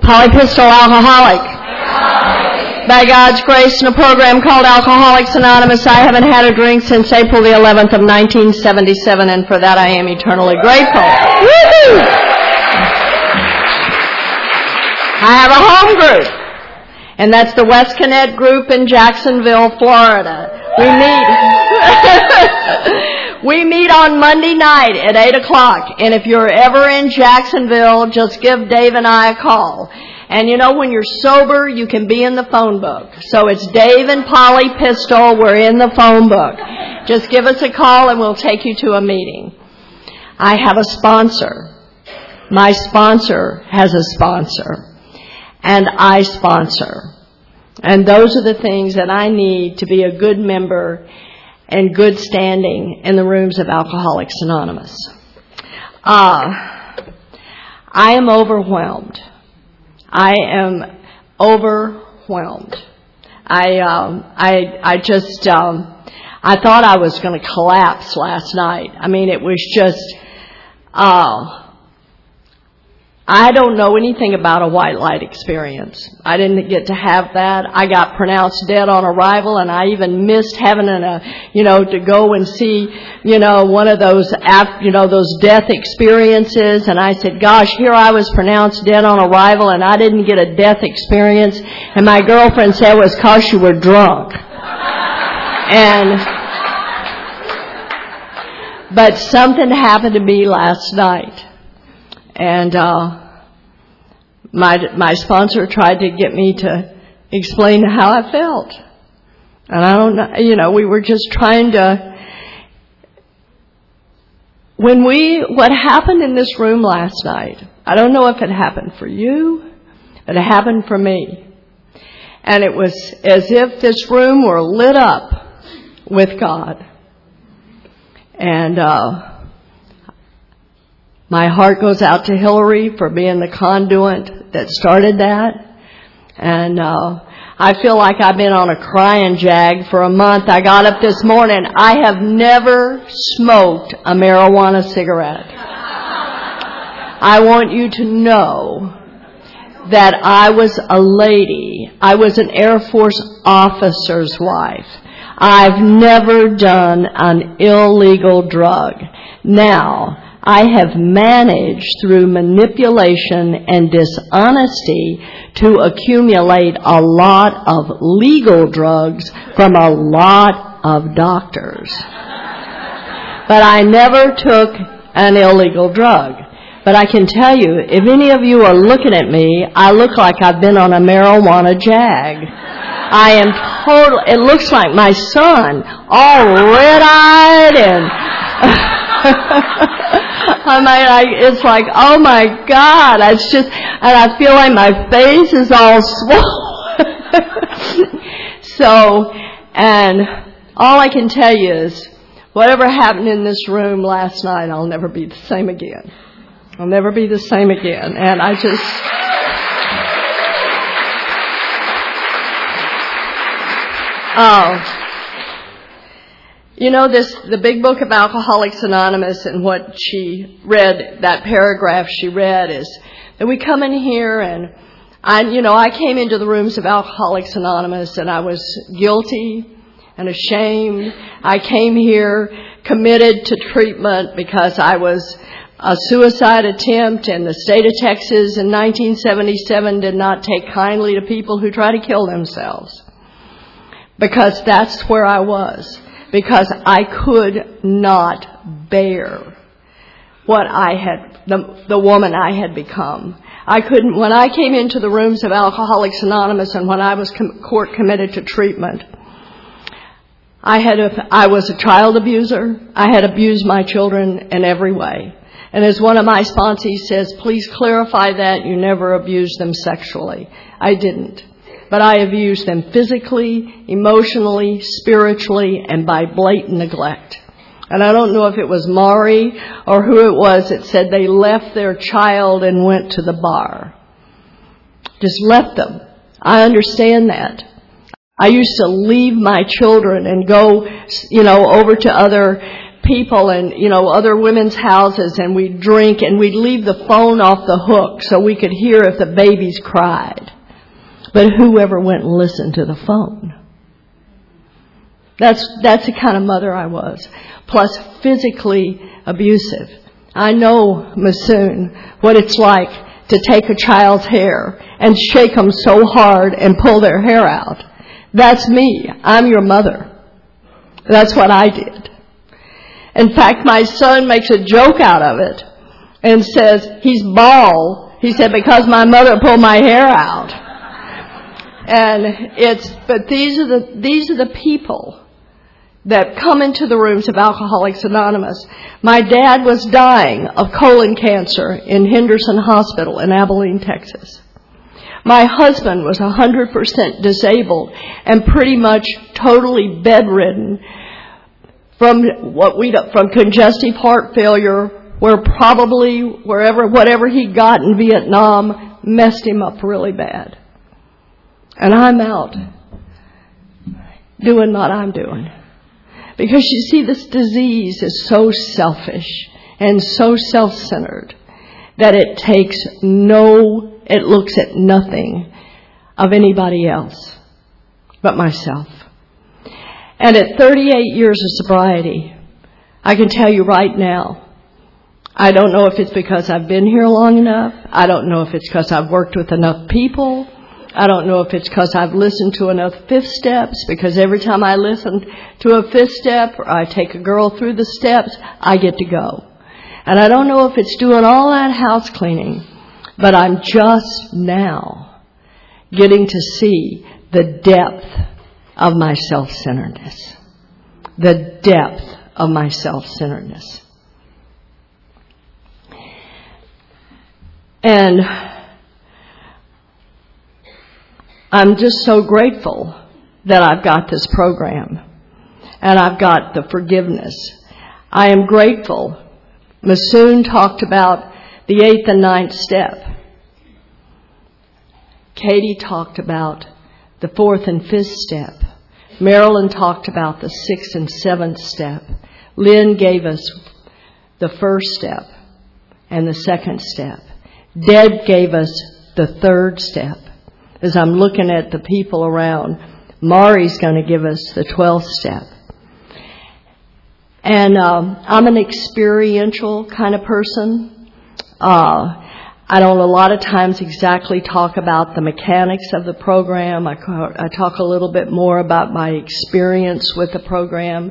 Polypistol alcoholic. By God's grace, in a program called Alcoholics Anonymous, I haven't had a drink since April the 11th of 1977, and for that I am eternally grateful. Woo-hoo! I have a home group, and that's the West Connect group in Jacksonville, Florida. We meet on Monday night at 8 o'clock, and if you're ever in Jacksonville, just give Dave and I a call. And you know, when you're sober, you can be in the phone book. So it's Dave and Polly Pistol. We're in the phone book. Just give us a call and we'll take you to a meeting. I have a sponsor. My sponsor has a sponsor. And I sponsor. And those are the things that I need to be a good member and good standing in the rooms of Alcoholics Anonymous. I am overwhelmed. I am overwhelmed. I thought I was going to collapse last night. I mean, it was just, I don't know anything about a white light experience. I didn't get to have that. I got pronounced dead on arrival, and I even missed having to go and see, one of those, those death experiences. And I said, gosh, here I was pronounced dead on arrival, and I didn't get a death experience. And my girlfriend said it was 'cause you were drunk. But something happened to me last night. And my sponsor tried to get me to explain how I felt. And I don't know, we were just trying to... What happened in this room last night, I don't know if it happened for you, but it happened for me. And it was as if this room were lit up with God. And... my heart goes out to Hillary for being the conduit that started that. And I feel like I've been on a crying jag for a month. I got up this morning. I have never smoked a marijuana cigarette. I want you to know that I was a lady. I was an Air Force officer's wife. I've never done an illegal drug. Now, I have managed through manipulation and dishonesty to accumulate a lot of legal drugs from a lot of doctors. But I never took an illegal drug. But I can tell you, if any of you are looking at me, I look like I've been on a marijuana jag. I am total. It looks like my son, all red-eyed and... it's like, oh my God, it's just, and I feel like my face is all swollen. So, and all I can tell you is, whatever happened in this room last night, I'll never be the same again. I'll never be the same again. And I just... the big book of Alcoholics Anonymous, and what she read, that paragraph she read, is that we come in here and I came into the rooms of Alcoholics Anonymous and I was guilty and ashamed. I came here committed to treatment because I was a suicide attempt, and the state of Texas in 1977 did not take kindly to people who try to kill themselves. Because that's where I was. Because I could not bear what I had, the woman I had become. I couldn't, when I came into the rooms of Alcoholics Anonymous and when I was court committed to treatment, I was a child abuser. I had abused my children in every way. And as one of my sponsees says, please clarify that you never abused them sexually. I didn't. But I abused them physically, emotionally, spiritually, and by blatant neglect. And I don't know if it was Maury or who it was that said they left their child and went to the bar. Just left them. I understand that. I used to leave my children and go, over to other people and, other women's houses, and we'd drink, and we'd leave the phone off the hook so we could hear if the babies cried. But whoever went and listened to the phone. That's the kind of mother I was. Plus physically abusive. I know, Masoon, what it's like to take a child's hair and shake them so hard and pull their hair out. That's me. I'm your mother. That's what I did. In fact, my son makes a joke out of it and says, he's bald. He said, because my mother pulled my hair out. But these are the people that come into the rooms of Alcoholics Anonymous. My dad was dying of colon cancer in Henderson Hospital in Abilene, Texas. My husband was 100% disabled and pretty much totally bedridden from congestive heart failure, whatever he got in Vietnam messed him up really bad. And I'm out doing what I'm doing. Because you see, this disease is so selfish and so self-centered that it looks at nothing of anybody else but myself. And at 38 years of sobriety, I can tell you right now, I don't know if it's because I've been here long enough. I don't know if it's because I've worked with enough people. I don't know if it's because I've listened to enough fifth steps, because every time I listen to a fifth step or I take a girl through the steps, I get to go. And I don't know if it's doing all that house cleaning, but I'm just now getting to see the depth of my self-centeredness. The depth of my self-centeredness. And I'm just so grateful that I've got this program and I've got the forgiveness. I am grateful. Masoon talked about the 8th and 9th step. Katie talked about the 4th and 5th step. Marilyn talked about the 6th and 7th step. Lynn gave us the 1st step and the 2nd step. Deb gave us the 3rd step. As I'm looking at the people around, Mari's going to give us the 12th step. And I'm an experiential kind of person. I don't a lot of times exactly talk about the mechanics of the program. I talk a little bit more about my experience with the program.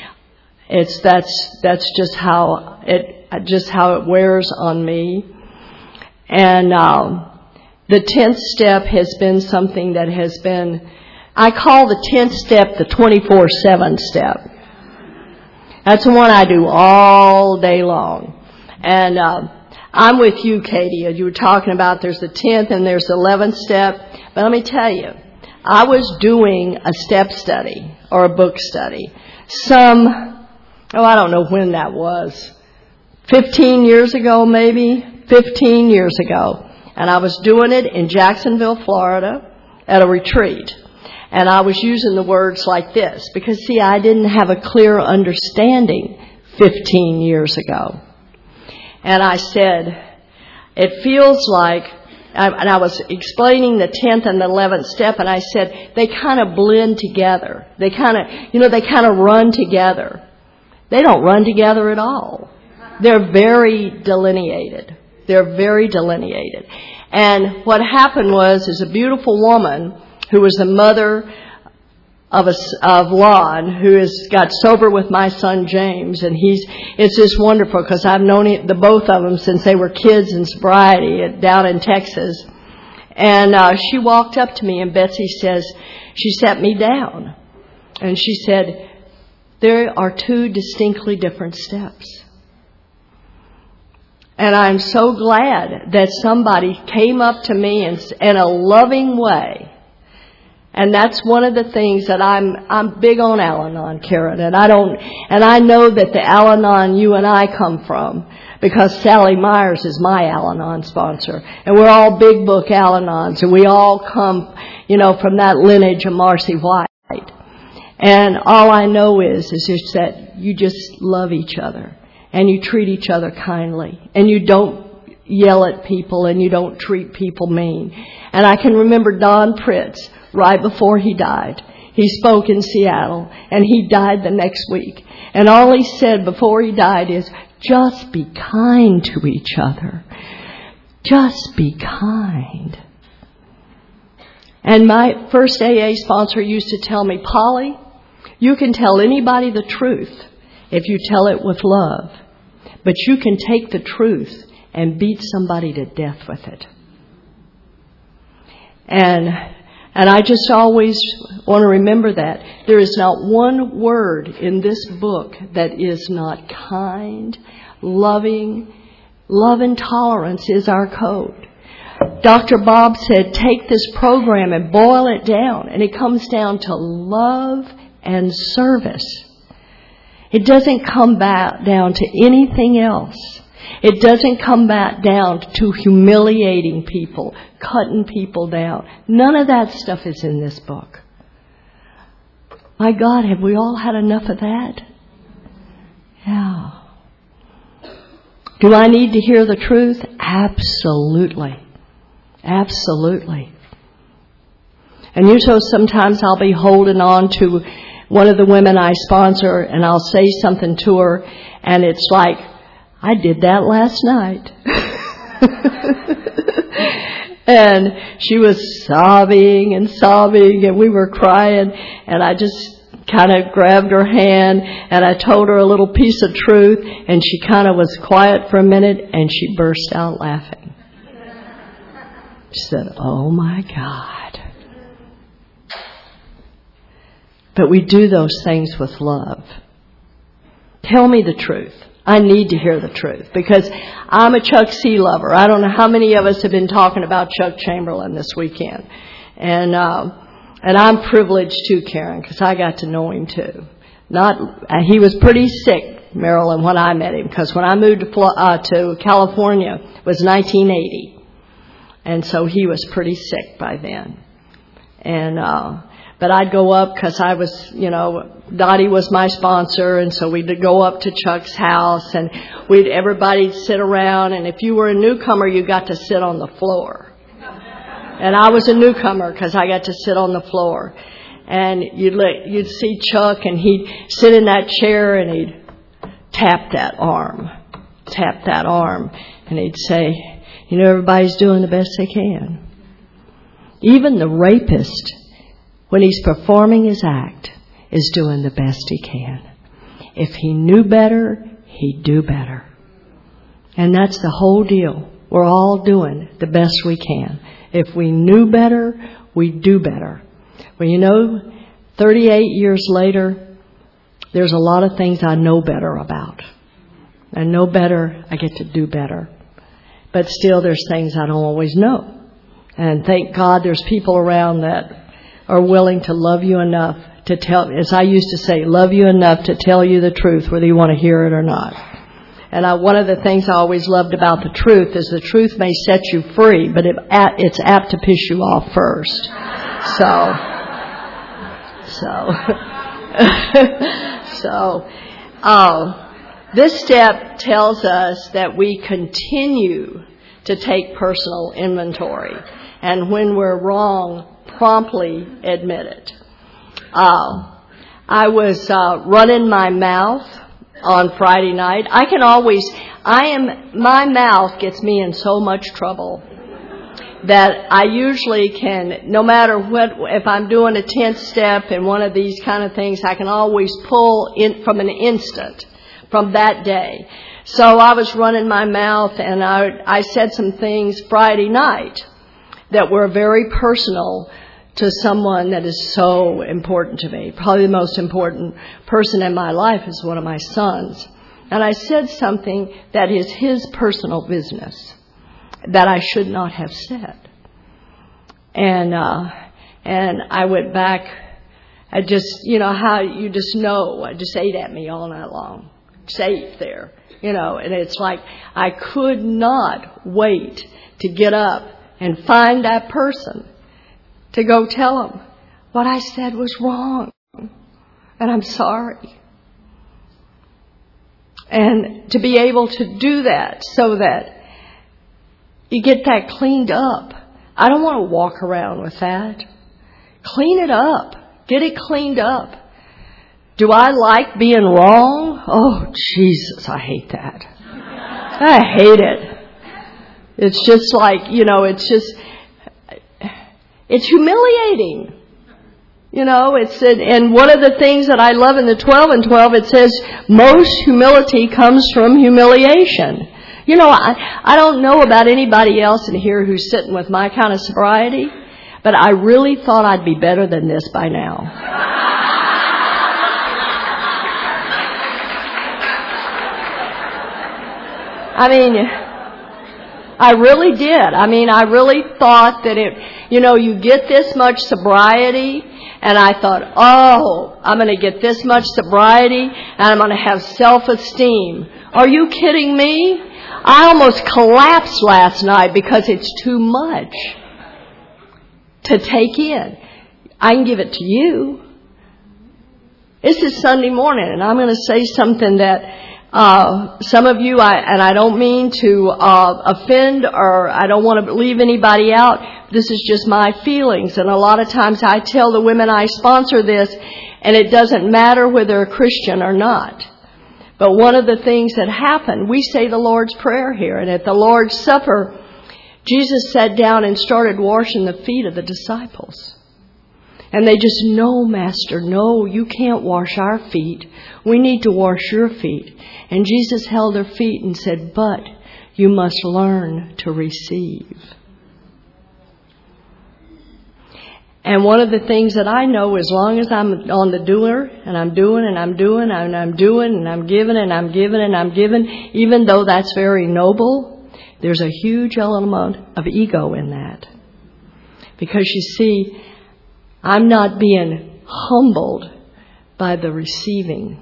That's just how it wears on me. And the 10th step has been something that has been, I call the 10th step the 24/7 step. That's the one I do all day long. And I'm with you, Katie. You were talking about there's the 10th and there's the 11th step. But let me tell you, I was doing a step study or a book study. I don't know when that was. 15 years ago, maybe? 15 years ago. And I was doing it in Jacksonville, Florida, at a retreat. And I was using the words like this. Because, see, I didn't have a clear understanding 15 years ago. And I said, it feels like, and I was explaining the 10th and the 11th step, and I said, they kind of blend together. They kind of run together. They don't run together at all. They're very delineated. And what happened was a beautiful woman who was the mother of Lon, who has got sober with my son James, and it's just wonderful because I've known the both of them since they were kids in sobriety down in Texas. And she walked up to me, and Betsy says, she sat me down, and she said, there are 2 distinctly different steps. And I'm so glad that somebody came up to me in a loving way. And that's one of the things that I'm big on Al-Anon, Karen. And I know that the Al-Anon you and I come from, because Sally Myers is my Al-Anon sponsor. And we're all big book Al-Anons, and we all come, from that lineage of Marcy White. And all I know is just that you just love each other and you treat each other kindly and you don't yell at people and you don't treat people mean. And I can remember Don Pritz right before he died. He spoke in Seattle and he died the next week. And all he said before he died is, just be kind to each other. Just be kind. And my first AA sponsor used to tell me, Polly, you can tell anybody the truth if you tell it with love. But you can take the truth and beat somebody to death with it. And I just always want to remember that. There is not one word in this book that is not kind, loving. Love and tolerance is our code. Dr. Bob said, take this program and boil it down. And it comes down to love and service. It doesn't come back down to anything else. It doesn't come back down to humiliating people, cutting people down. None of that stuff is in this book. My God, have we all had enough of that? Yeah. Do I need to hear the truth? Absolutely. Absolutely. And usually sometimes I'll be holding on to one of the women I sponsor and I'll say something to her and it's like, I did that last night. And she was sobbing and we were crying and I just kind of grabbed her hand and I told her a little piece of truth and she kind of was quiet for a minute and she burst out laughing. She said, oh my God. But we do those things with love. Tell me the truth. I need to hear the truth because I'm a Chuck C. lover. I don't know how many of us have been talking about Chuck Chamberlain this weekend. And I'm privileged too, Karen, because I got to know him too. He was pretty sick, Marilyn, when I met him, because when I moved to California, it was 1980. And so he was pretty sick by then. And, but I'd go up because I was, Dottie was my sponsor, and so we'd go up to Chuck's house, and everybody'd sit around, and if you were a newcomer, you got to sit on the floor. And I was a newcomer because I got to sit on the floor. And you'd see Chuck, and he'd sit in that chair, and he'd tap that arm, and he'd say, everybody's doing the best they can. Even the rapist, when he's performing his act, is doing the best he can. If he knew better, he'd do better. And that's the whole deal. We're all doing the best we can. If we knew better, we'd do better. Well, 38 years later, there's a lot of things I know better about. I know better, I get to do better. But still, there's things I don't always know. And thank God there's people around that are willing to love you enough to tell, as I used to say, love you enough to tell you the truth, whether you want to hear it or not. And one of the things I always loved about the truth is the truth may set you free, but it's apt to piss you off first. This step tells us that we continue to take personal inventory, and when we're wrong, promptly admit it. I was running my mouth on Friday night. My mouth gets me in so much trouble that I usually can, no matter what, if I'm doing a 10th step and one of these kind of things, I can always pull in from an instant from that day. So I was running my mouth and I said some things Friday night that were very personal to someone that is so important to me. Probably the most important person in my life is one of my sons. And I said something that is his personal business that I should not have said. And I went back. I just, how you just know, it just ate at me all night long. Safe there, and it's like I could not wait to get up and find that person to go tell them what I said was wrong. And I'm sorry. And to be able to do that so that you get that cleaned up. I don't want to walk around with that. Clean it up. Get it cleaned up. Do I like being wrong? Oh, Jesus, I hate that. I hate it. It's just like, it's humiliating. And one of the things that I love in the 12 and 12, it says, most humility comes from humiliation. I don't know about anybody else in here who's sitting with my kind of sobriety, but I really thought I'd be better than this by now. I mean, I really did. I really thought that you get this much sobriety, and I thought, I'm going to get this much sobriety, and I'm going to have self-esteem. Are you kidding me? I almost collapsed last night because it's too much to take in. I can give it to you. This is Sunday morning, and I'm going to say something that some of you, and I don't mean to offend, or I don't want to leave anybody out. This is just my feelings. And a lot of times I tell the women I sponsor this, and it doesn't matter whether they're a Christian or not. But one of the things that happened, we say the Lord's Prayer here, and at the Lord's Supper, Jesus sat down and started washing the feet of the disciples. And they just, no, Master, no, you can't wash our feet. We need to wash your feet. And Jesus held their feet and said, but you must learn to receive. And one of the things that I know, as long as I'm on the doer, and I'm doing, and I'm doing, and I'm doing, and I'm giving, and I'm giving, and I'm giving, even though that's very noble, there's a huge element of ego in that. Because you see, I'm not being humbled by the receiving.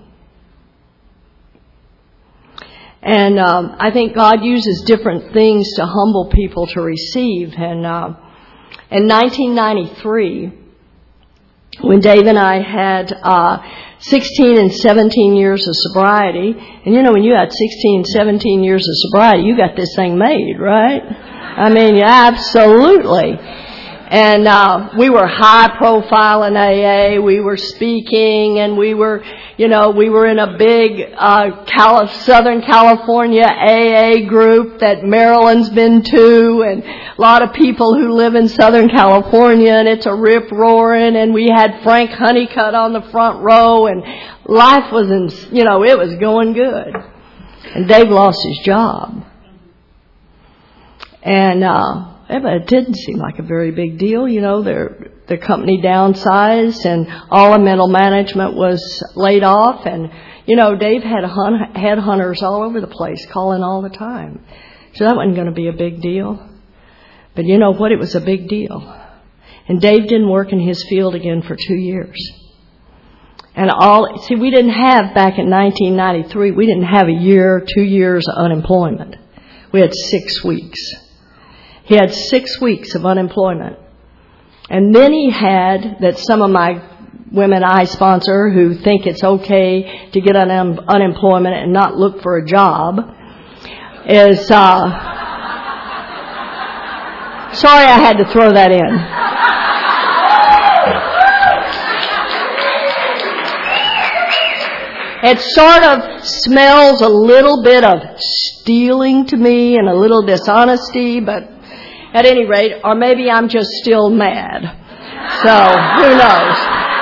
And I think God uses different things to humble people to receive. And in 1993, when Dave and I had 16 and 17 years of sobriety, and when you had 16 and 17 years of sobriety, you got this thing made, right? Absolutely. And we were high profile in AA. We were speaking, and we were in a big Southern California AA group that Marilyn's been to, and a lot of people who live in Southern California, and it's a rip-roaring, and we had Frank Honeycutt on the front row, and life was it was going good. And Dave lost his job. And it didn't seem like a very big deal. The company downsized, and all of middle management was laid off. And, Dave had headhunters all over the place calling all the time. So that wasn't going to be a big deal. But you know what? It was a big deal. And Dave didn't work in his field again for 2 years. And we didn't have, back in 1993, we didn't have a year, 2 years of unemployment. We had 6 weeks. He had 6 weeks of unemployment. And then he had, that some of my women I sponsor who think it's okay to get unemployment and not look for a job, is, sorry I had to throw that in. It sort of smells a little bit of stealing to me and a little dishonesty, but at any rate, or maybe I'm just still mad. So, who knows?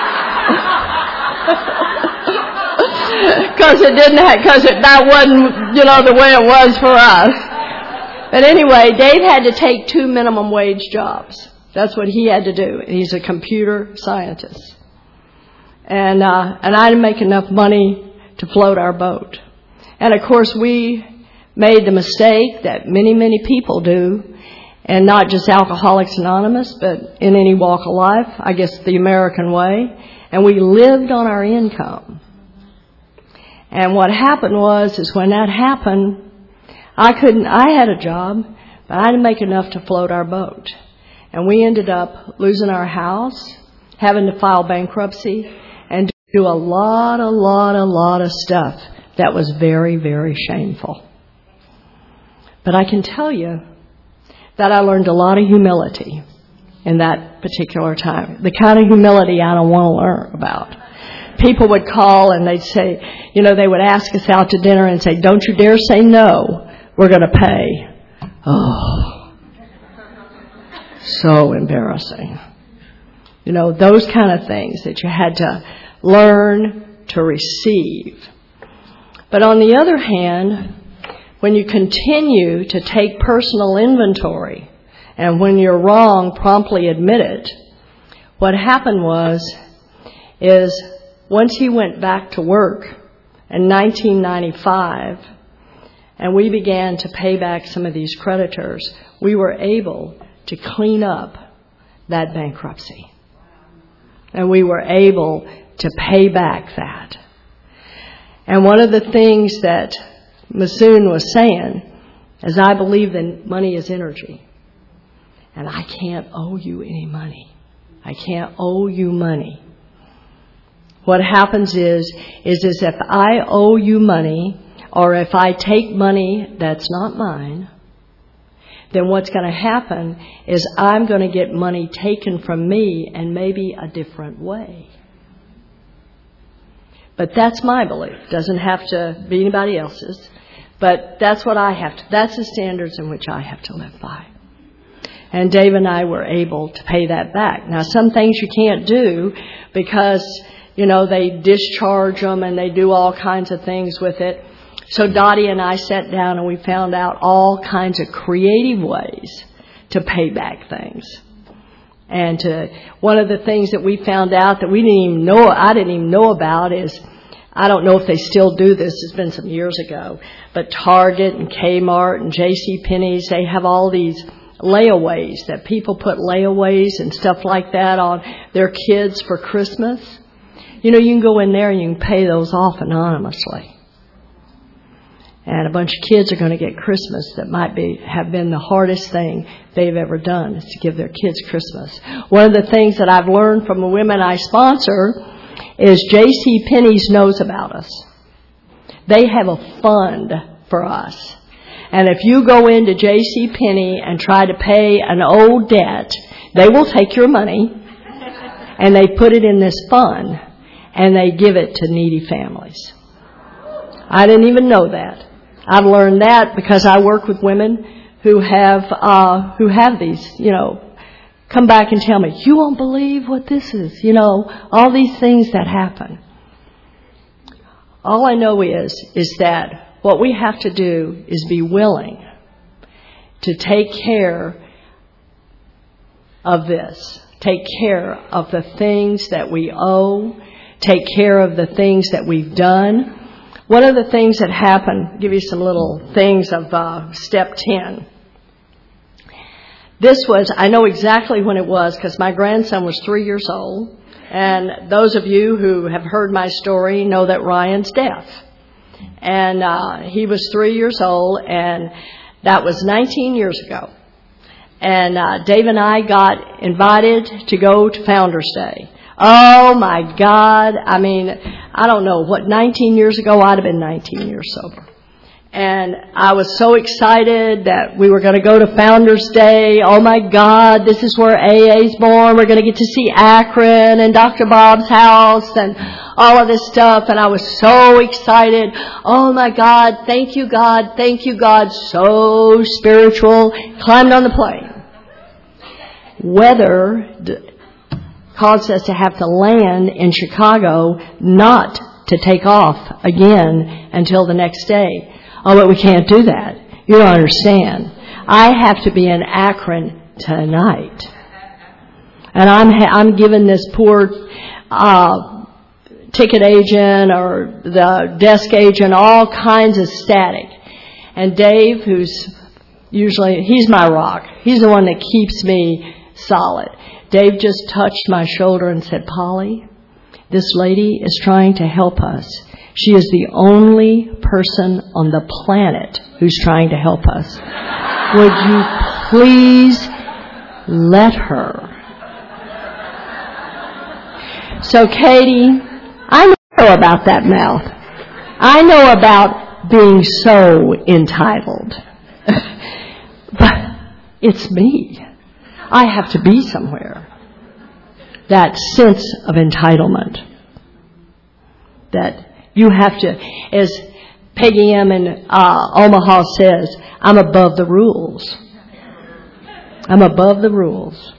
Because that wasn't, the way it was for us. But anyway, Dave had to take 2 minimum wage jobs. That's what he had to do. He's a computer scientist. And I didn't make enough money to float our boat. And of course, we made the mistake that many, many people do, and not just Alcoholics Anonymous, but in any walk of life, I guess the American way. And we lived on our income. And what happened is when that happened, I had a job, but I didn't make enough to float our boat. And we ended up losing our house, having to file bankruptcy, and do a lot of stuff that was very, very shameful. But I can tell you that I learned a lot of humility in that particular time. The kind of humility I don't want to learn about. People would call and they'd say, they would ask us out to dinner and say, "Don't you dare say no. We're going to pay." Oh, so embarrassing. Those kind of things that you had to learn to receive. But on the other hand, when you continue to take personal inventory and when you're wrong, promptly admit it, what happened is once he went back to work in 1995 and we began to pay back some of these creditors, we were able to clean up that bankruptcy. And we were able to pay back that. And one of the things that Masoon was saying is, I believe that money is energy. And I can't owe you any money. I can't owe you money. What happens is if I owe you money, or if I take money that's not mine, then what's going to happen is I'm going to get money taken from me and maybe a different way. But that's my belief. It doesn't have to be anybody else's. But that's what I have to, that's the standards in which I have to live by. And Dave and I were able to pay that back. Now, some things you can't do because, they discharge them and they do all kinds of things with it. So Dottie and I sat down and we found out all kinds of creative ways to pay back things. And one of the things that we found out that I didn't even know about is, I don't know if they still do this, it's been some years ago, but Target and Kmart and JCPenney's, they have all these layaways that people put layaways and stuff like that on their kids for Christmas. You can go in there and you can pay those off anonymously. And a bunch of kids are going to get Christmas that have been the hardest thing they've ever done, is to give their kids Christmas. One of the things that I've learned from the women I sponsor is JCPenney's knows about us. They have a fund for us. And if you go into JCPenney and try to pay an old debt, they will take your money and they put it in this fund and they give it to needy families. I didn't even know that. I've learned that because I work with women who have these, come back and tell me, "You won't believe what this is," all these things that happen. All I know is that what we have to do is be willing to take care of this, take care of the things that we owe, take care of the things that we've done. One of the things that happened, give you some little things of step 10. This was, I know exactly when it was because my grandson was 3 years old. And those of you who have heard my story know that Ryan's deaf. And he was 3 years old, and that was 19 years ago. And Dave and I got invited to go to Founders Day. Oh, my God. I don't know. 19 years ago, I'd have been 19 years sober. And I was so excited that we were going to go to Founders Day. Oh, my God, this is where AA's born. We're going to get to see Akron and Dr. Bob's house and all of this stuff. And I was so excited. Oh, my God, thank you, God. Thank you, God. So spiritual. Climbed on the plane. Weather caused us to have to land in Chicago, not to take off again until the next day. Oh, but we can't do that. You don't understand. I have to be in Akron tonight. And I'm giving this poor ticket agent or the desk agent all kinds of static. And Dave, who's usually, he's my rock. He's the one that keeps me solid. Dave just touched my shoulder and said, "Polly, this lady is trying to help us. She is the only person on the planet who's trying to help us. Would you please let her?" So, Katie, I know about that mouth. I know about being so entitled. But it's me. I have to be somewhere. That sense of entitlement. That you have to, as Peggy M. in Omaha says, I'm above the rules. I'm above the rules.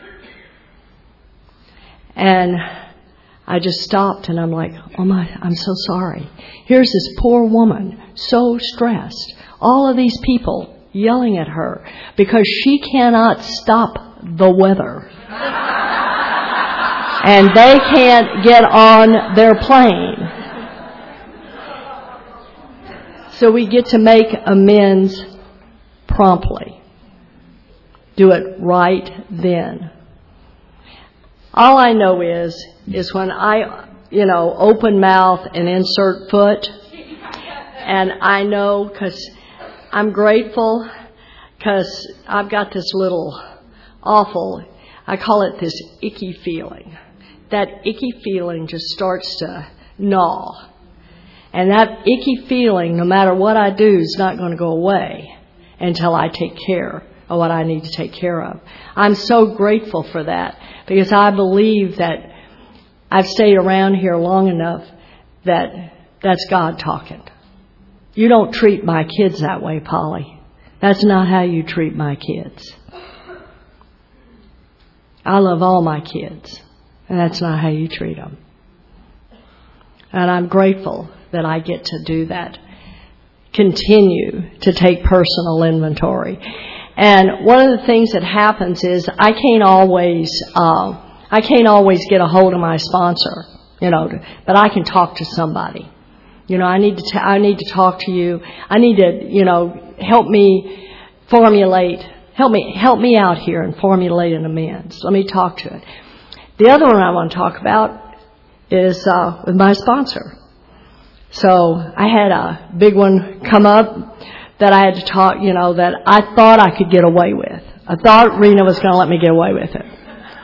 And I just stopped and I'm like, oh my, I'm so sorry. Here's this poor woman, so stressed. All of these people yelling at her because she cannot stop the weather. And they can't get on their plane. So we get to make amends promptly. Do it right then. All I know is when I, open mouth and insert foot, and I know because I'm grateful because I've got this little awful, I call it this icky feeling. That icky feeling just starts to gnaw. And that icky feeling, no matter what I do, is not going to go away until I take care of what I need to take care of. I'm so grateful for that because I believe that I've stayed around here long enough that that's God talking. You don't treat my kids that way, Polly. That's not how you treat my kids. I love all my kids, and that's not how you treat them. And I'm grateful that I get to do that. Continue to take personal inventory. And one of the things that happens is I can't always get a hold of my sponsor, but I can talk to somebody. I need to talk to you. I need to, help me formulate. Help me out here and formulate an amends. Let me talk to it. The other one I want to talk about is with my sponsor. So I had a big one come up that I had to talk, that I thought I could get away with. I thought Rena was going to let me get away with it.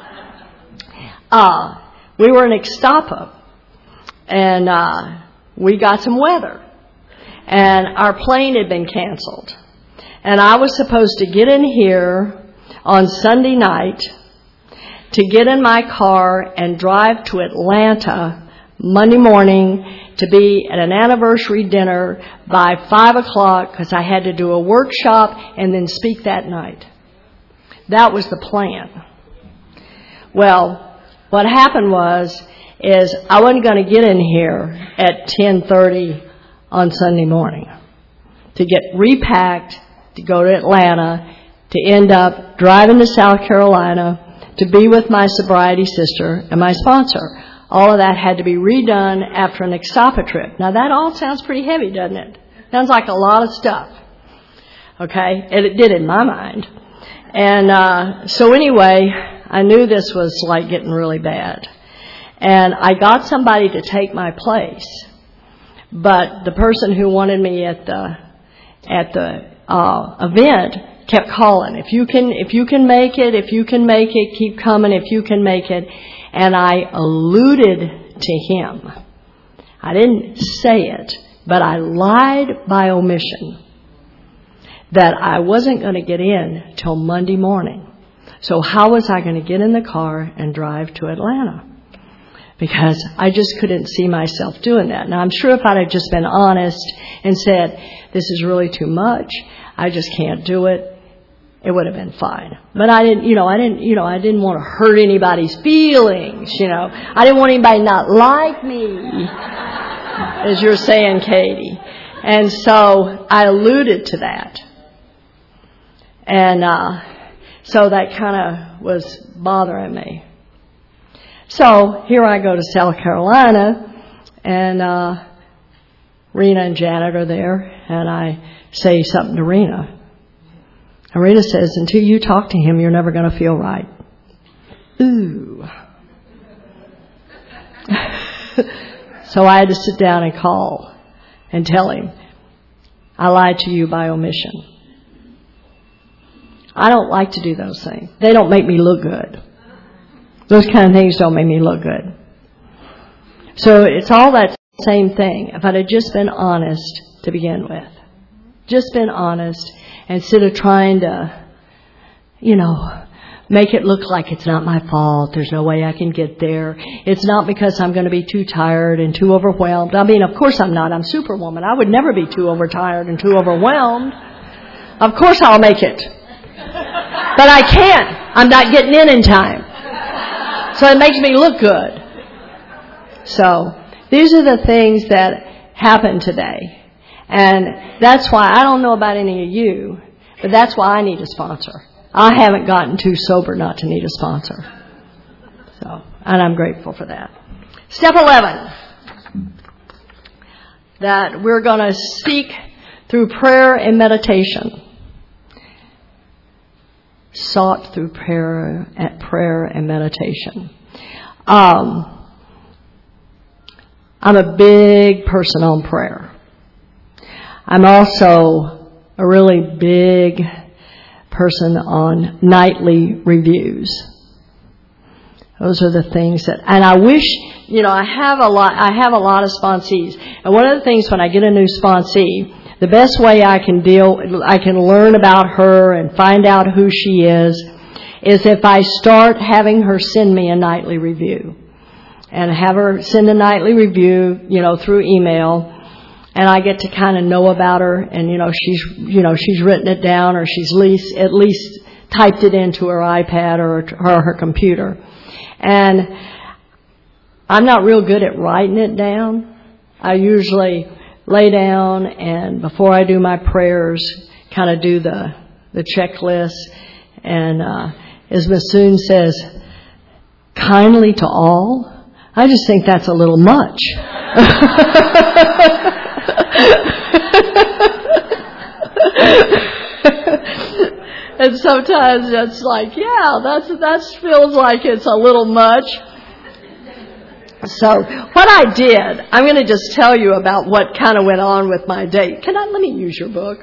We were in Ixtapa, and we got some weather, and our plane had been canceled. And I was supposed to get in here on Sunday night to get in my car and drive to Atlanta Monday morning to be at an anniversary dinner by 5 o'clock because I had to do a workshop and then speak that night. That was the plan. Well, what happened is I wasn't going to get in here at 10:30 on Sunday morning to get repacked, to go to Atlanta, to end up driving to South Carolina to be with my sobriety sister and my sponsor. All of that had to be redone after an Ixtapa trip. Now that all sounds pretty heavy, doesn't it? Sounds like a lot of stuff. Okay? And it did in my mind. And so anyway, I knew this was like getting really bad. And I got somebody to take my place. But the person who wanted me at the event kept calling. If you can make it, keep coming if you can make it. And I alluded to him. I didn't say it, but I lied by omission that I wasn't going to get in till Monday morning. So how was I going to get in the car and drive to Atlanta? Because I just couldn't see myself doing that. Now, I'm sure if I'd have just been honest and said, this is really too much, I just can't do it, it would have been fine. But I didn't want to hurt anybody's feelings, I didn't want anybody not like me, as you're saying, Katie. And so I alluded to that. And so that kind of was bothering me. So here I go to South Carolina, and Rena and Janet are there, and I say something to Rena. And Rena says, until you talk to him, you're never going to feel right. Ooh. So I had to sit down and call and tell him, I lied to you by omission. I don't like to do those things. They don't make me look good. Those kind of things don't make me look good. So it's all that same thing. If I'd have just been honest to begin with, just been honest instead of trying to, make it look like it's not my fault. There's no way I can get there. It's not because I'm going to be too tired and too overwhelmed. I mean, of course I'm not. I'm Superwoman. I would never be too overtired and too overwhelmed. Of course I'll make it. But I can't. I'm not getting in time. So it makes me look good. So these are the things that happen today. And that's why, I don't know about any of you, but that's why I need a sponsor. I haven't gotten too sober not to need a sponsor. So, and I'm grateful for that. Step 11. That we're going to seek through prayer and meditation. Sought through prayer and meditation. I'm a big person on prayer. I'm also a really big person on nightly reviews. Those are the things that, and I wish, I have a lot of sponsees. And one of the things when I get a new sponsee, the best way I can learn about her and find out who she is if I start having her send me a nightly review. And have her send a nightly review, through email. And I get to kind of know about her, and she's written it down, or she's at least typed it into her iPad or her computer. And I'm not real good at writing it down. I usually lay down, and before I do my prayers, kind of do the checklist. And as Masoon says, kindly to all. I just think that's a little much. And sometimes it's like, that feels like it's a little much. So what I did, I'm going to just tell you about what kind of went on with my date. Let me use your book.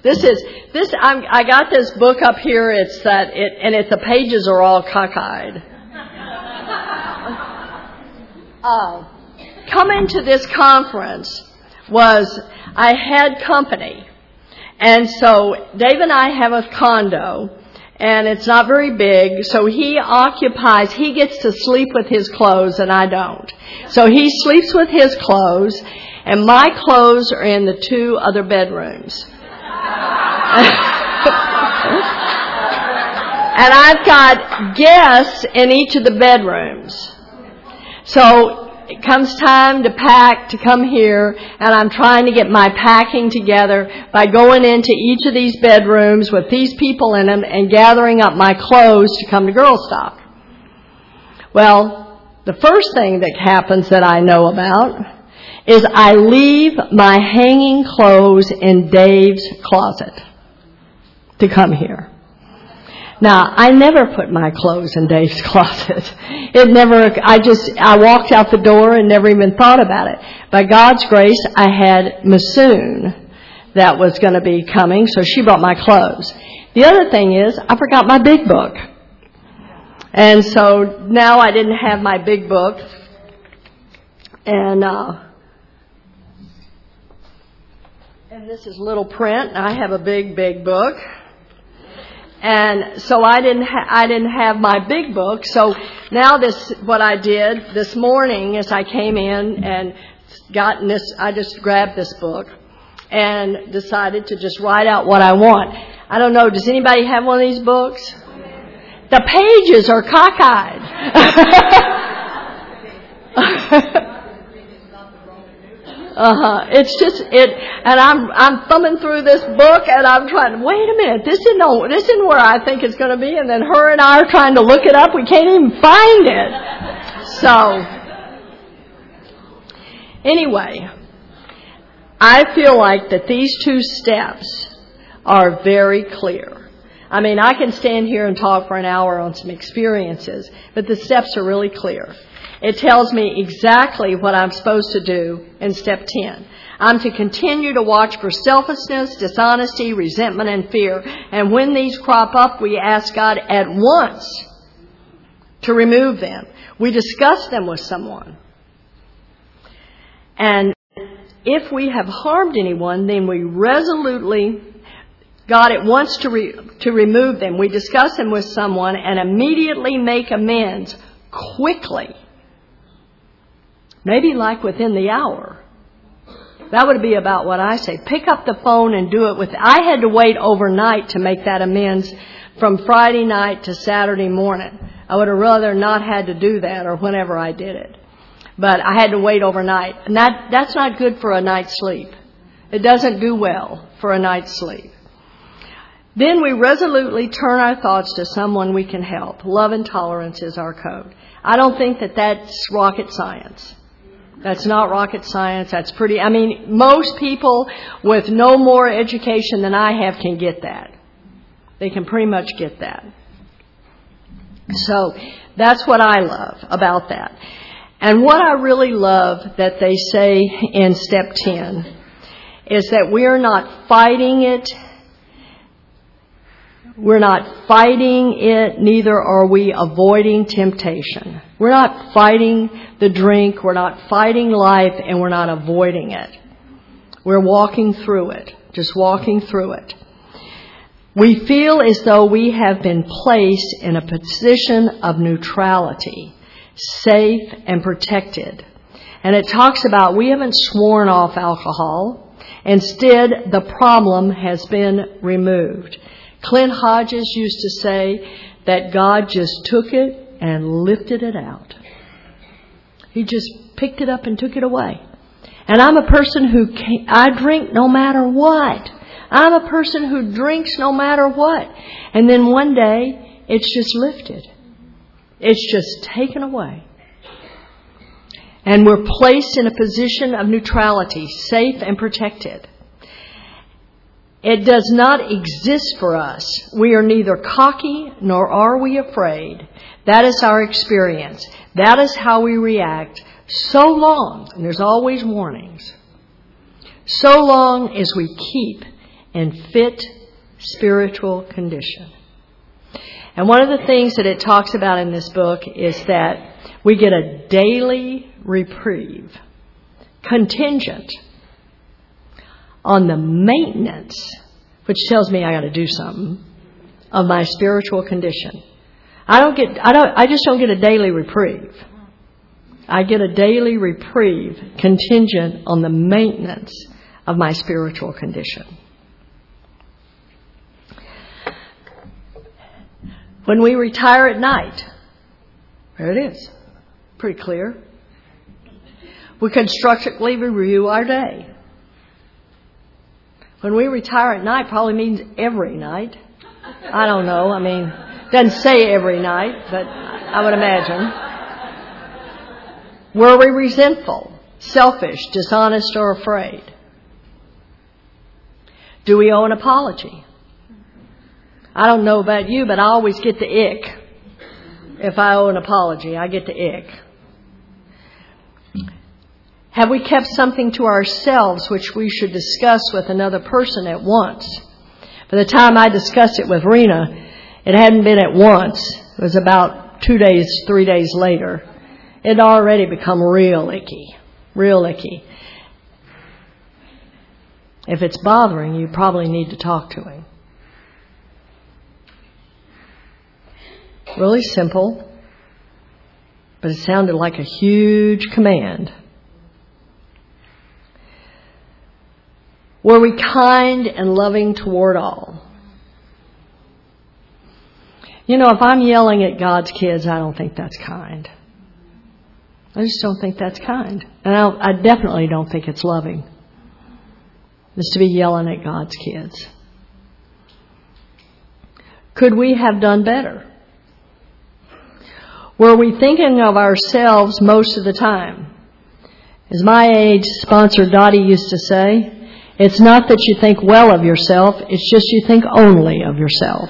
I got this book up here. The pages are all cockeyed. Coming to this conference I had company. And so Dave and I have a condo, and it's not very big, so he gets to sleep with his clothes and I don't. So he sleeps with his clothes, and my clothes are in the 2 other bedrooms. And I've got guests in each of the bedrooms. So it comes time to pack to come here, and I'm trying to get my packing together by going into each of these bedrooms with these people in them and gathering up my clothes to come to Girl Stock. Well, the first thing that happens that I know about is I leave my hanging clothes in Dave's closet to come here. Now, I never put my clothes in Dave's closet. I walked out the door and never even thought about it. By God's grace, I had Masoon that was going to be coming, so she brought my clothes. The other thing is, I forgot my big book. And so now I didn't have my big book. And this is little print. I have a big book. And so I didn't have my big book. So now what I did this morning is I came in and I just grabbed this book and decided to just write out what I want. I don't know, does anybody have one of these books? The pages are cockeyed. It's just and I'm thumbing through this book, and I'm trying. Wait a minute, this isn't where I think it's going to be. And then her and I are trying to look it up. We can't even find it. So anyway, I feel like that these 2 steps are very clear. I mean, I can stand here and talk for an hour on some experiences, but the steps are really clear. It tells me exactly what I'm supposed to do in step 10. I'm to continue to watch for selfishness, dishonesty, resentment, and fear. And when these crop up, we ask God at once to remove them. We discuss them with someone. And if we have harmed anyone, then we resolutely, God at once to remove them. We discuss them with someone and immediately make amends quickly. Maybe like within the hour. That would be about what I say. Pick up the phone and do it I had to wait overnight to make that amends from Friday night to Saturday morning. I would have rather not had to do that or whenever I did it. But I had to wait overnight. And that's not good for a night's sleep. It doesn't do well for a night's sleep. Then we resolutely turn our thoughts to someone we can help. Love and tolerance is our code. I don't think that's rocket science. That's not rocket science. That's most people with no more education than I have can get that. They can pretty much get that. So that's what I love about that. And what I really love that they say in step 10 is that we are not fighting it. We're not fighting it, neither are we avoiding temptation. We're not fighting the drink, we're not fighting life, and we're not avoiding it. We're walking through it, just walking through it. We feel as though we have been placed in a position of neutrality, safe and protected. And it talks about we haven't sworn off alcohol. Instead, the problem has been removed. Clint Hodges used to say that God just took it and lifted it out. He just picked it up and took it away. And I'm a person I drink no matter what. I'm a person who drinks no matter what. And then one day, it's just lifted. It's just taken away. And we're placed in a position of neutrality, safe and protected. It does not exist for us. We are neither cocky nor are we afraid. That is our experience. That is how we react so long, and there's always warnings, so long as we keep in fit spiritual condition. And one of the things that it talks about in this book is that we get a daily reprieve, contingent on the maintenance, which tells me I got to do something, of my spiritual condition. I just don't get a daily reprieve. I get a daily reprieve contingent on the maintenance of my spiritual condition. When we retire at night, there it is. Pretty clear. We constructively review our day. When we retire at night probably means every night. I don't know. Doesn't say every night, but I would imagine. Were we resentful, selfish, dishonest, or afraid? Do we owe an apology? I don't know about you, but I always get the ick. If I owe an apology, I get the ick. Have we kept something to ourselves which we should discuss with another person at once? By the time I discussed it with Rena, it hadn't been at once. It was about 2 days, 3 days later. It had already become real icky. Real icky. If it's bothering you, probably need to talk to him. Really simple, but it sounded like a huge command. Were we kind and loving toward all? If I'm yelling at God's kids, I don't think that's kind. I just don't think that's kind. And I definitely don't think it's loving. Just to be yelling at God's kids. Could we have done better? Were we thinking of ourselves most of the time? As my age sponsor Dottie used to say, it's not that you think well of yourself, it's just you think only of yourself.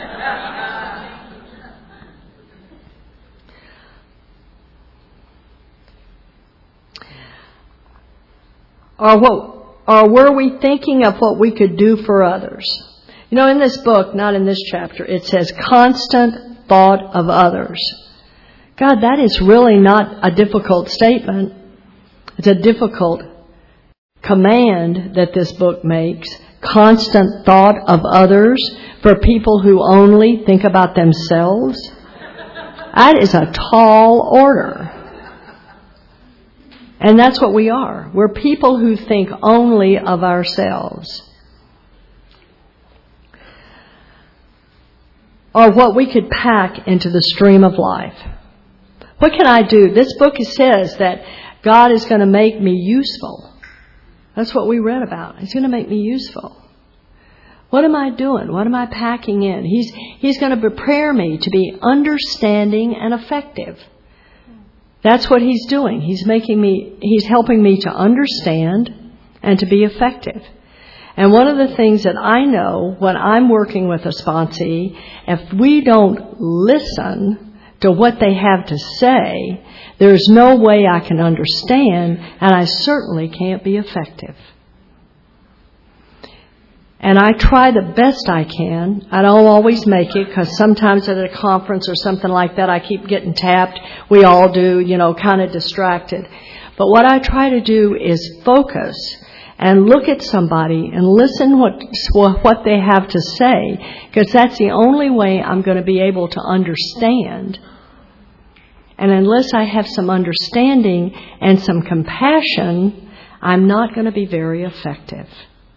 Or were we thinking of what we could do for others? In this book, not in this chapter, it says constant thought of others. God, that is really not a difficult statement. It's a difficult command that this book makes. Constant thought of others for people who only think about themselves. That is a tall order. And that's what we are. We're people who think only of ourselves. Or what we could pack into the stream of life. What can I do? This book says that God is going to make me useful. That's what we read about. He's going to make me useful. What am I doing? What am I packing in? He's going to prepare me to be understanding and effective. That's what He's doing. He's helping me to understand and to be effective. And one of the things that I know when I'm working with a sponsee, if we don't listen to what they have to say, there's no way I can understand, and I certainly can't be effective. And I try the best I can. I don't always make it, because sometimes at a conference or something like that, I keep getting tapped. We all do, kind of distracted. But what I try to do is focus and look at somebody and listen what they have to say, because that's the only way I'm going to be able to understand. And unless I have some understanding and some compassion, I'm not going to be very effective.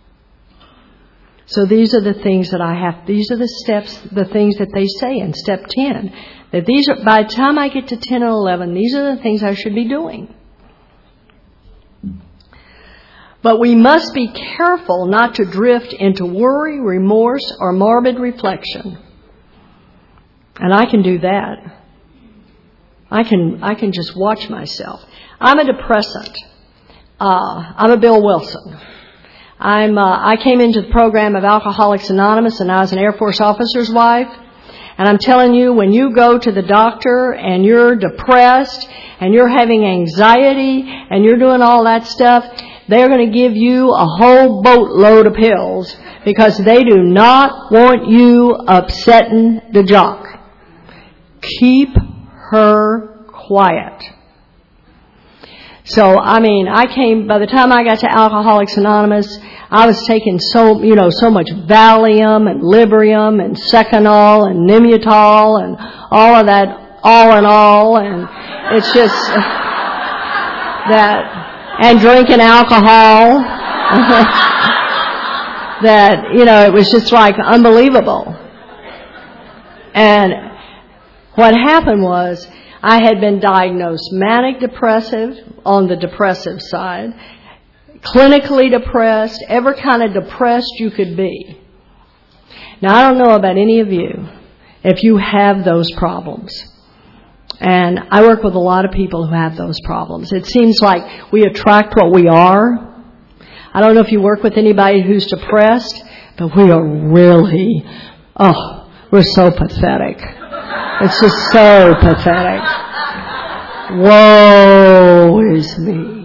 So these are the things that these are the steps, the things that they say in step 10. That by the time I get to 10 and 11, these are the things I should be doing. But we must be careful not to drift into worry, remorse, or morbid reflection. And I can do that. I can just watch myself. I'm a depressant. I'm a Bill Wilson. I came into the program of Alcoholics Anonymous, and I was an Air Force officer's wife. And I'm telling you, when you go to the doctor and you're depressed and you're having anxiety and you're doing all that stuff, they're going to give you a whole boatload of pills because they do not want you upsetting the jock. Keep her quiet. So, by the time I got to Alcoholics Anonymous, I was taking so much Valium and Librium and Seconal and Nimutol and all of that, all in all, and it's just that, and drinking alcohol, that, it was just like unbelievable. And what happened was, I had been diagnosed manic depressive on the depressive side, clinically depressed, every kind of depressed you could be. Now, I don't know about any of you if you have those problems. And I work with a lot of people who have those problems. It seems like we attract what we are. I don't know if you work with anybody who's depressed, but we are really, we're so pathetic. It's just so pathetic. Woe is me.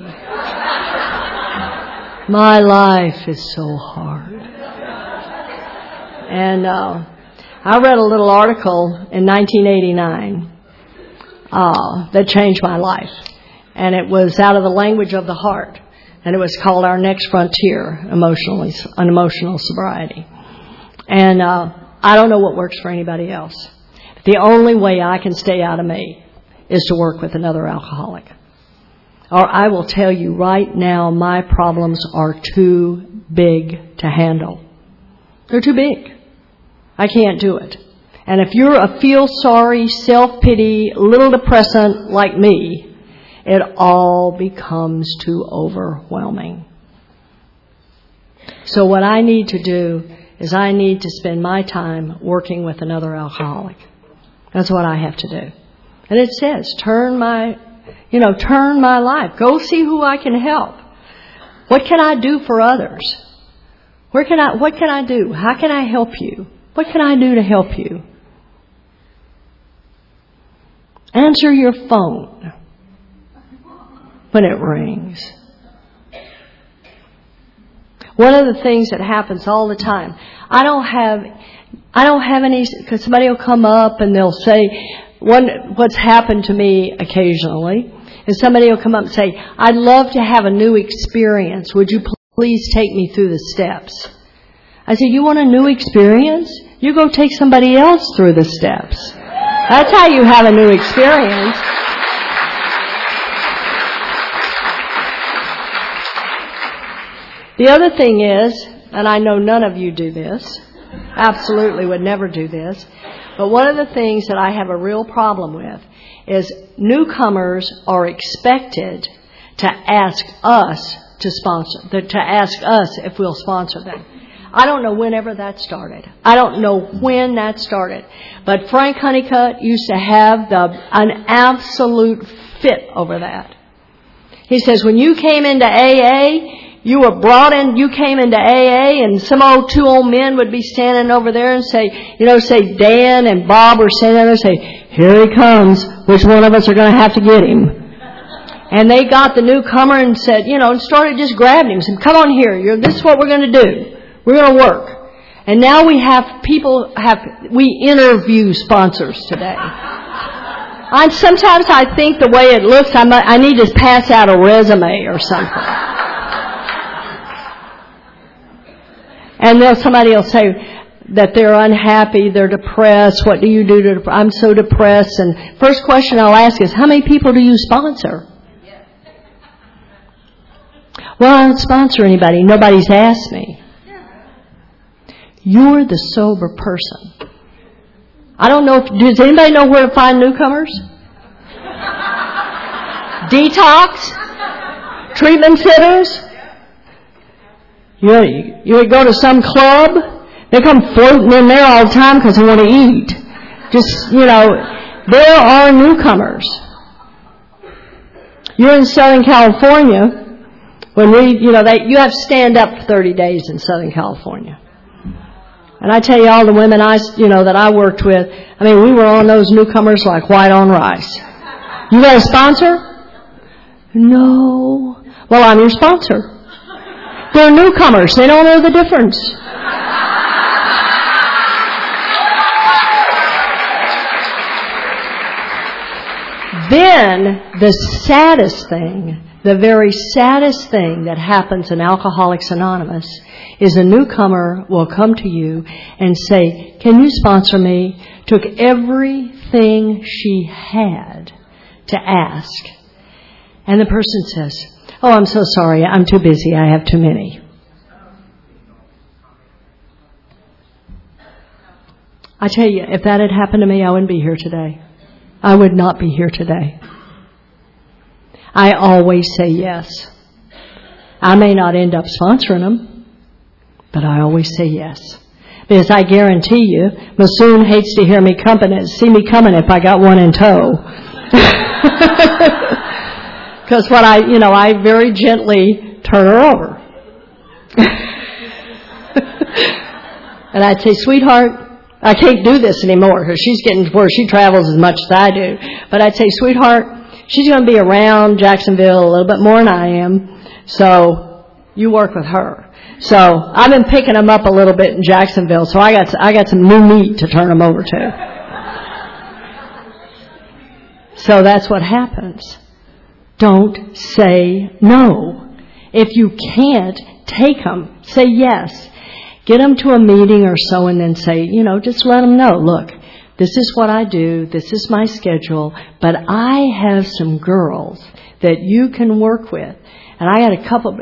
My life is so hard. And I read a little article in 1989 that changed my life. And it was out of the language of the heart. And it was called Our Next Frontier, Emotional Sobriety. And I don't know what works for anybody else. The only way I can stay out of me is to work with another alcoholic. Or I will tell you right now, my problems are too big to handle. They're too big. I can't do it. And if you're a feel-sorry, self-pity, little depressant like me, it all becomes too overwhelming. So what I need to do is I need to spend my time working with another alcoholic. That's what I have to do. And it says, turn my life. Go see who I can help. What can I do for others? What can I do? How can I help you? What can I do to help you? Answer your phone when it rings. One of the things that happens all the time, I don't have any, because somebody will come up and they'll say, what's happened to me occasionally And somebody will come up and say, I'd love to have a new experience. Would you please take me through the steps? I said, you want a new experience? You go take somebody else through the steps. That's how you have a new experience. The other thing is, and I know none of you do this, absolutely would never do this, but one of the things that I have a real problem with is newcomers are expected to ask us to ask us if we'll sponsor them. I don't know whenever that started. I don't know when that started. But Frank Honeycutt used to have an absolute fit over that. He says, when you came into AA, you were brought in, you came into AA, and two old men would be standing over there and say, say Dan and Bob were standing there and say, here he comes. Which one of us are going to have to get him? And they got the newcomer and said, and started just grabbing him. Said, come on here. This is what we're going to do. We're going to work. And now we interview sponsors today. Sometimes I think the way it looks, I need to pass out a resume or something. And somebody will say that they're unhappy, they're depressed. What do you do I'm so depressed. And first question I'll ask is, how many people do you sponsor? Well, I don't sponsor anybody. Nobody's asked me. You're the sober person. I don't know does anybody know where to find newcomers? Detox? Treatment centers? You go to some club, they come floating in there all the time because they want to eat. There are newcomers. You're in Southern California, when you have to stand up for 30 days in Southern California. And I tell you, all the women that I worked with, we were on those newcomers like white on rice. You got a sponsor? No. Well, I'm your sponsor. They're newcomers. They don't know the difference. Then, the very saddest thing that happens in Alcoholics Anonymous is a newcomer will come to you and say, can you sponsor me? Took everything she had to ask. And the person says, oh, I'm so sorry. I'm too busy. I have too many. I tell you, if that had happened to me, I wouldn't be here today. I would not be here today. I always say yes. I may not end up sponsoring them, but I always say yes. Because I guarantee you, Masoon hates to see me coming if I got one in tow. Because I very gently turn her over. And I'd say, sweetheart, I can't do this anymore because she's getting to where she travels as much as I do. But I'd say, sweetheart, she's going to be around Jacksonville a little bit more than I am, so you work with her. So I've been picking them up a little bit in Jacksonville, so I got some new meat to turn them over to. So that's what happens. Don't say no. If you can't, take them. Say yes. Get them to a meeting or so and then say, just let them know, look, this is what I do, this is my schedule, but I have some girls that you can work with. And I had a couple,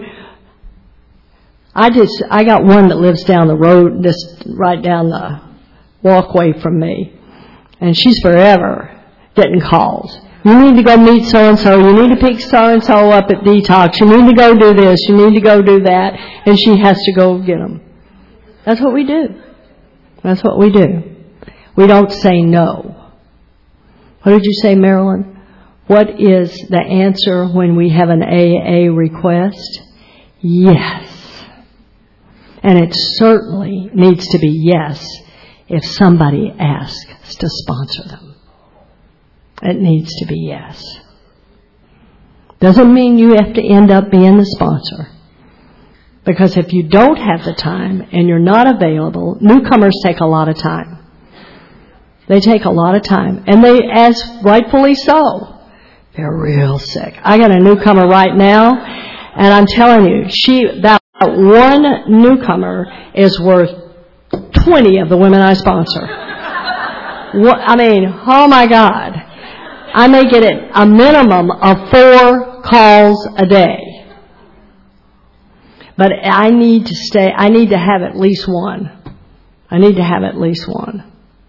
I got one that lives down the road, right down the walkway from me. And she's forever getting calls. You need to go meet so-and-so. You need to pick so-and-so up at Detox. You need to go do this. You need to go do that. And she has to go get them. That's what we do. That's what we do. We don't say no. What did you say, Marilyn? What is the answer when we have an AA request? Yes. And it certainly needs to be yes if somebody asks to sponsor them. It needs to be yes. Doesn't mean you have to end up being the sponsor. Because if you don't have the time and you're not available, newcomers take a lot of time. They take a lot of time. And they, as rightfully so, They're real sick. I got a newcomer right now, and I'm telling you, that one newcomer is worth 20 of the women I sponsor. Oh my God. I may get a minimum of 4 calls a day. But I need to have at least one. I need to have at least one.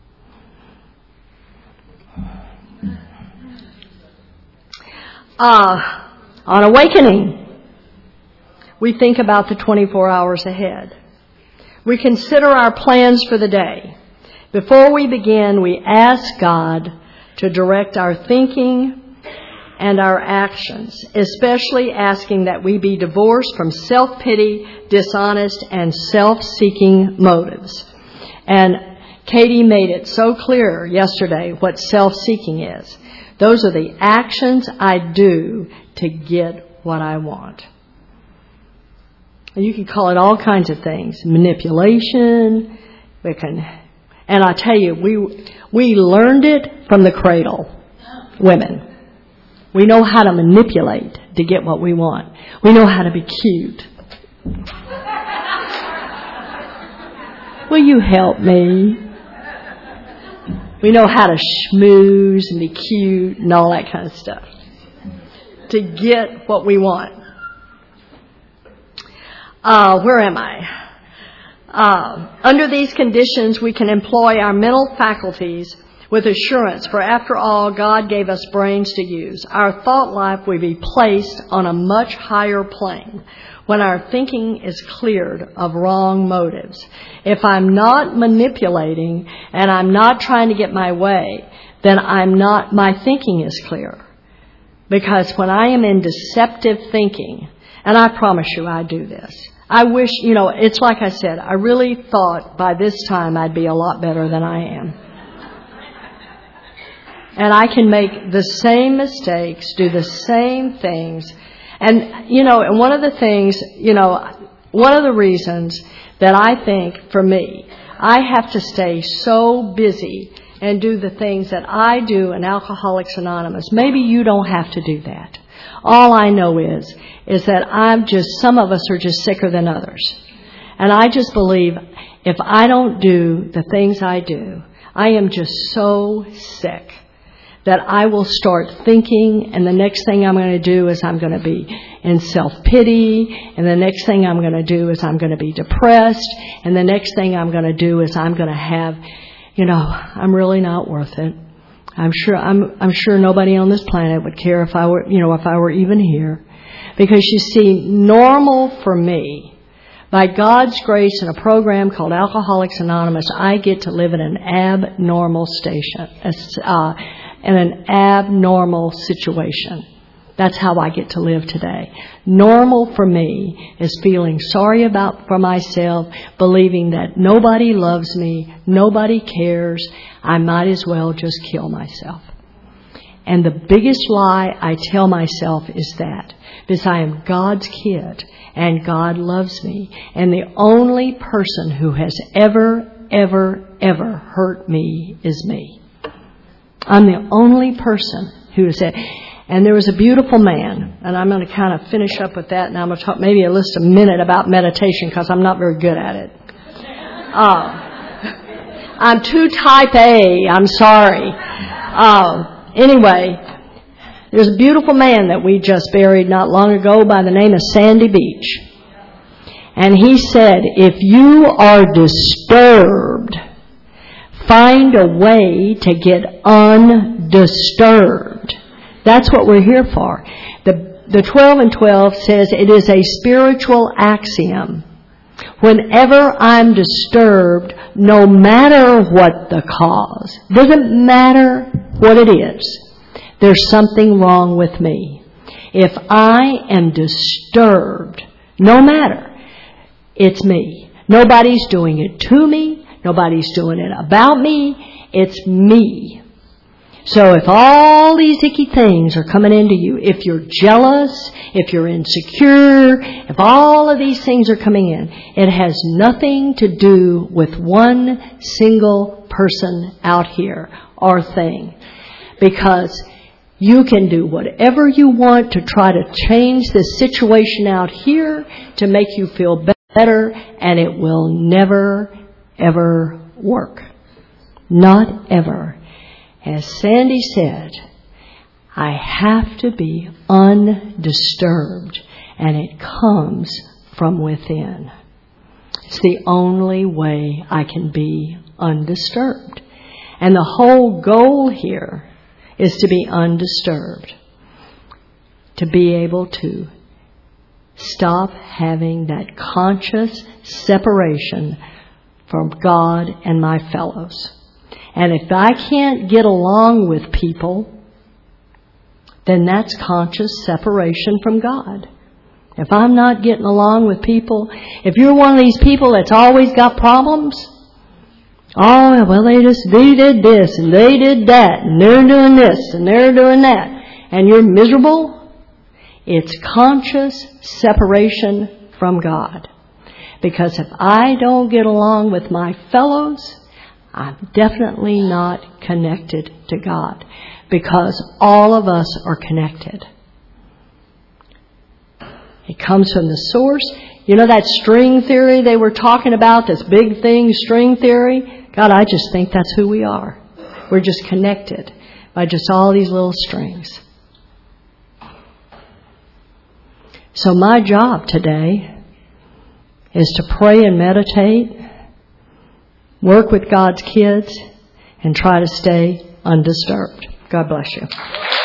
On awakening, we think about the 24 hours ahead. We consider our plans for the day. Before we begin, we ask God to direct our thinking and our actions, especially asking that we be divorced from self-pity, dishonest, and self-seeking motives. And Katie made it so clear yesterday what self-seeking is. Those are the actions I do to get what I want. And you can call it all kinds of things. Manipulation. And I tell you, we learned it from the cradle. Women. We know how to manipulate to get what we want. We know how to be cute. Will you help me? We know how to schmooze and be cute and all that kind of stuff to get what we want. Where am I? Under these conditions, we can employ our mental faculties with assurance, for after all, God gave us brains to use. Our thought life will be placed on a much higher plane when our thinking is cleared of wrong motives. If I'm not manipulating and I'm not trying to get my way, then my thinking is clear. Because when I am in deceptive thinking, and I promise you I do this, I wish, it's like I said, I really thought by this time I'd be a lot better than I am. And I can make the same mistakes, do the same things. And, and one of the things, one of the reasons that I think, for me, I have to stay so busy and do the things that I do in Alcoholics Anonymous. Maybe you don't have to do that. All I know is that some of us are just sicker than others. And I just believe if I don't do the things I do, I am just so sick that I will start thinking, and the next thing I'm going to do is I'm going to be in self-pity, and the next thing I'm going to do is I'm going to be depressed, and the next thing I'm going to do is I'm going to have, I'm really not worth it. I'm sure nobody on this planet would care if I were even here. Because you see, normal for me, by God's grace in a program called Alcoholics Anonymous, I get to live in an abnormal in an abnormal situation. That's how I get to live today. Normal for me is feeling sorry for myself, believing that nobody loves me, nobody cares, I might as well just kill myself. And the biggest lie I tell myself is that, because I am God's kid and God loves me, and the only person who has ever hurt me is me. I'm the only person who has said, and there was a beautiful man, and I'm going to kind of finish up with that, and I'm going to talk maybe at least a minute about meditation because I'm not very good at it. I'm too type A, I'm sorry. Anyway, there's a beautiful man that we just buried not long ago by the name of Sandy Beach. And he said, if you are disturbed, find a way to get undisturbed. That's what we're here for. The 12 and 12 says it is a spiritual axiom. Whenever I'm disturbed, no matter what the cause, doesn't matter what it is, there's something wrong with me. If I am disturbed, no matter, it's me. Nobody's doing it to me. Nobody's doing it about me. It's me. So if all these icky things are coming into you, if you're jealous, if you're insecure, if all of these things are coming in, it has nothing to do with one single person out here or thing. Because You can do whatever you want to try to change this situation out here to make you feel better, and it will never, ever work. Not ever. As Sandy said, I have to be undisturbed, and it comes from within. It's the only way I can be undisturbed. And the whole goal here is to be undisturbed. To be able to stop having that conscious separation from God and my fellows. And if I can't get along with people, then that's conscious separation from God. If I'm not getting along with people, if you're one of these people that's always got problems, oh, well, they did this, and they did that, and they're doing this, and they're doing that, and you're miserable, it's conscious separation from God. Because if I don't get along with my fellows, I'm definitely not connected to God. Because all of us are connected. It comes from the source. You know that string theory they were talking about, this big thing, string theory? God, I just think that's who we are. We're just connected by just all these little strings. So my job today is to pray and meditate, work with God's kids, and try to stay undisturbed. God bless you.